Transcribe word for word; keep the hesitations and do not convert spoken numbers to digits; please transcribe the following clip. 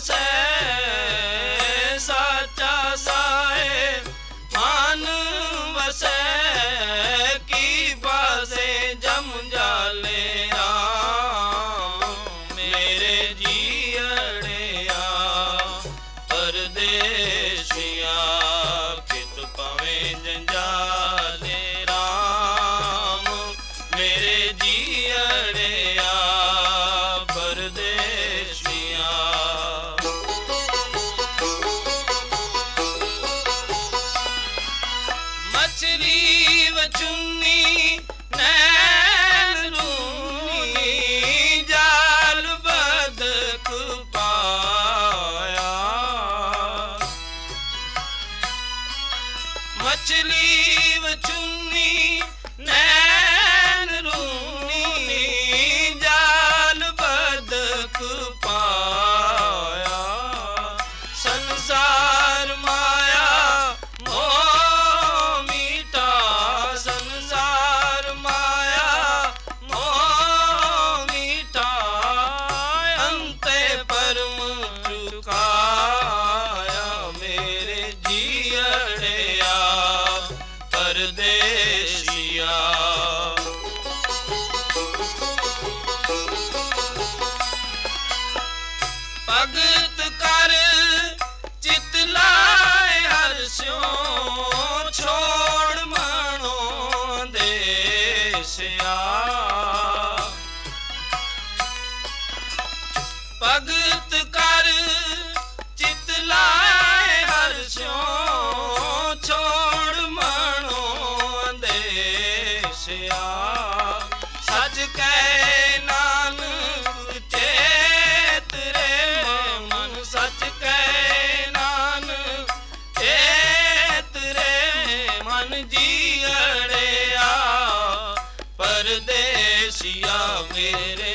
ਵਸੈ ਸਾਚਾ ਸਾਏ ਮਨ ਵਸੈ ਕੀ ਬਾਸੇ ਜਮ ਜਾਲੇ ਰਾਮ ਮੇਰੇ ਜੀਅੜਿਆ ਪਰਦੇਸੀਆ ਕਿਤ ਪਵੇਂ ਜੰਜਾਲੇ ਰਾਮ ਮੇਰੇ ਜੀਅੜਿਆ ਪਰਦੇਸੀਆ। ਮਛਲੀ ਵਚੁੰਨੀ ਨੈਣ ਰੂਨੀ ਜਾਲ ਬਦਕ ਪਾਇਆ। ਮਛਲੀ ਵਚੁੰਨੀ ਨੈਣ ਰੂਨੀ ਜਾਲ ਬਦਕ ਪਾਇਆ। ਸੰਸਾਰ ਮਾਇਆ ਮੋਹ ਮੀਠਾ ਸੰਸਾਰ ਮਾਇਆ ਮੋਹ ਮੀਠਾ ਅੰਤੇ ਪਰਮ ਚੁਕਾਇਆ ਮੇਰੇ ਜੀਅੜਿਆ ਪਰਦੇਸੀਆ। ਭਗਤ ਕਰ ਚਿਤ ਲਾਏ ਹਰਸਿਓ ਛੋੜ ਮਨੋ ਦੇਸਿਆ। ਭਗਤ ਕਰ ਚਿਤ ਲਾਏ ਹਰਸਿਓ ਛੋੜ ਮਨੋ ਦੇਸਿਆ। ਸੱਚ ਕਹਿ ਨਾਨਕ ਚੇਤ ਰੇ ਮਨ ਸੱਚ ਕਹਿ ਨਾਨਕ ਚੇਤ ਰੇ ਮਨ ਜੀਅੜਿਆ ਪਰਦੇਸੀਆ ਮੇਰੇ